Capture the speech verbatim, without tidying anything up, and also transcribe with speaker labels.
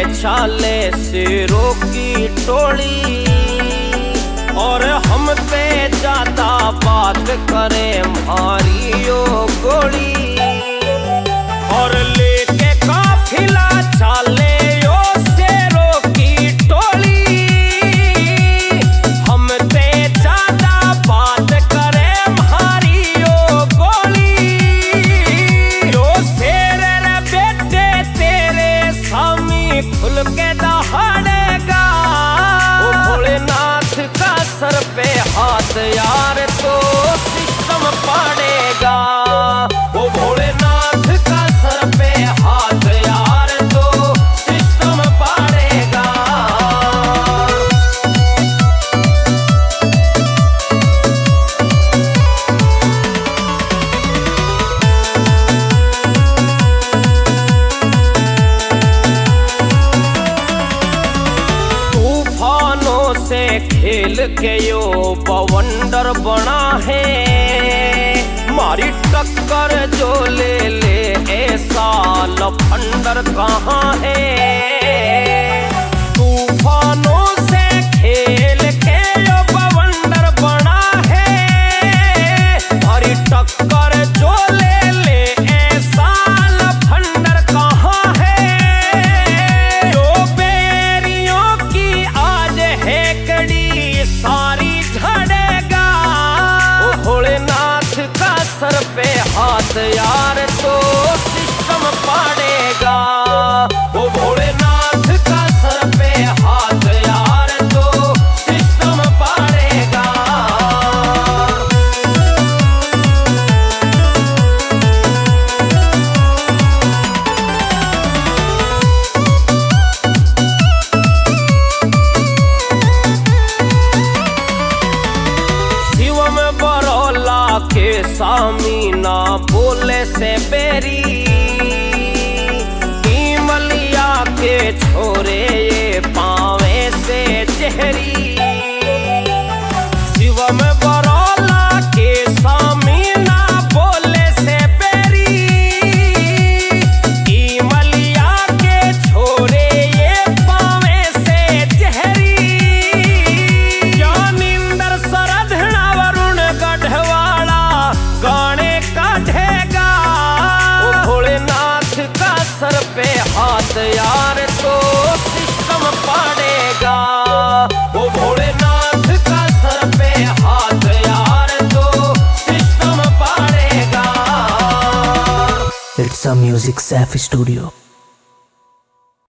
Speaker 1: छाले शेरों की टोली, और हम पे ज्यादा बात करे मारी यो गोली। और लेके काफिला छाले यो शेरों की टोली, हम पे ज्यादा बात करे मारी यो गोली। यो शेर रे बेटे तेरे सामी खुल के दहाड़ेगा, ओ भोलेनाथ का सर पे हाथ यार तो सिस्टम पाड़ेगा। ओ भोलेनाथ का सर पे हाथ यार तो सिस्टम पाड़ेगा। तूफानों से खेल के यो बवंडर बना है, मारी टक्कर जो ले ले ऐसा लफंडर कहाँ है। तूफानों से खेल के यो बवंडर बना है, मारी टक्कर जो ले ले ऐसा लफंडर कहाँ है। यो बेरियों की आज है कड़ी सारी झड़ेगा, ओ भोलेनाथ का सर पे हाथ यार तो सिस्टम पाड़ेगा। ओ भोलेनाथ का सर पे हाथ यार तो सिस्टम पाड़ेगा। शिवम बरौला के सामी ना बोले से बेरी, इमलिया के छोरे ये पावे से जहरी। शिवम बरौला के सामी ना बोले से बेरी, इमलिया के छोरे ये पावे से जहरी। ज्ञानिंदर सरधना वरुण गढ़वाला गाने काढ़ेगा, ओ भोलेनाथ का सर पे हाथ यार तो सिस्टम पाड़ेगा। ओ भोलेनाथ का सर पे हाथ यार तो सिस्टम पाड़ेगा।
Speaker 2: It's a Music Safi Studio.